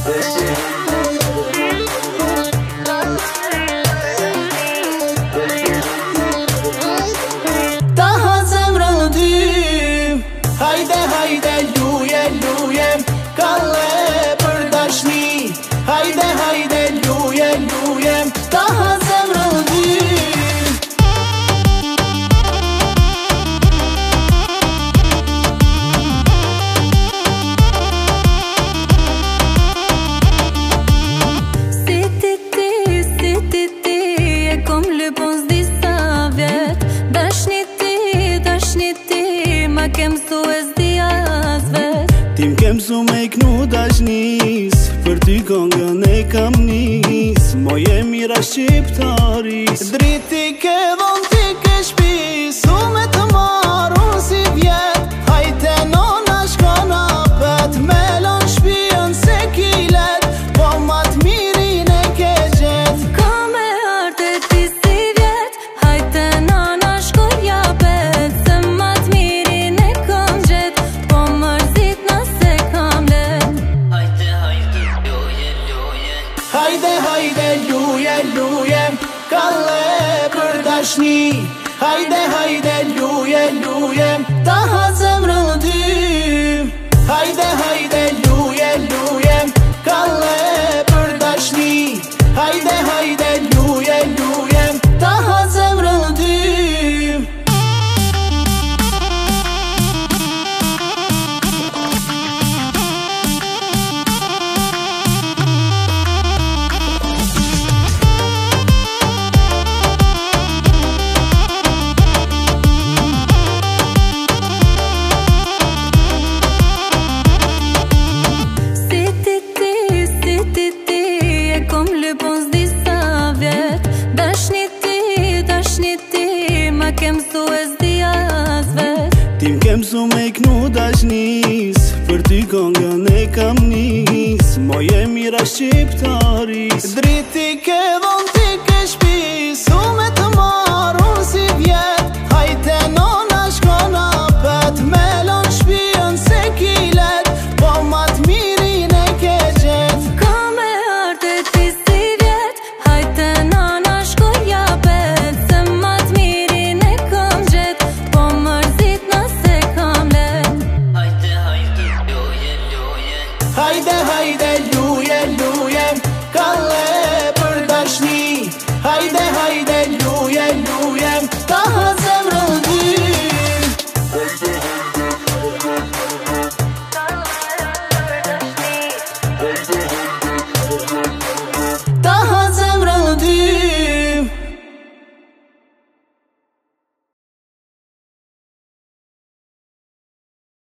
Daha zemrën ty, hajde, hajde, luje, luje, kalle për dashni. Hajde, hajde, luje, luje, daha zemrën ty. Ti m'ke msu me i knu dashnis, për ty kongën e kam nis. Moje mira shqiptaris, Driti ke von ti ke shpis, u me të marë unë si vjet. Hajte nona shkona pet, melon shpion se kilet, po mat mirin e ke gjet. Ka me arte ti si vjet, hajte nona shkoja pet, se mat mirin e kom gjet, po mërzit nëse kam let. Hajde, hajde, luje, luje, kalle për dashni. Hajde, hajde, luje, luje, daha zemrën ty. Hajde, hajde, luje, luje, kalle për dashni. Hajde, hajde, luje, luje, daha zemrën ty. ti m'ke msu me i knu dashnis, për ty kongën e kam nis. Moje mira shqiptaris, Driti ke von ti ke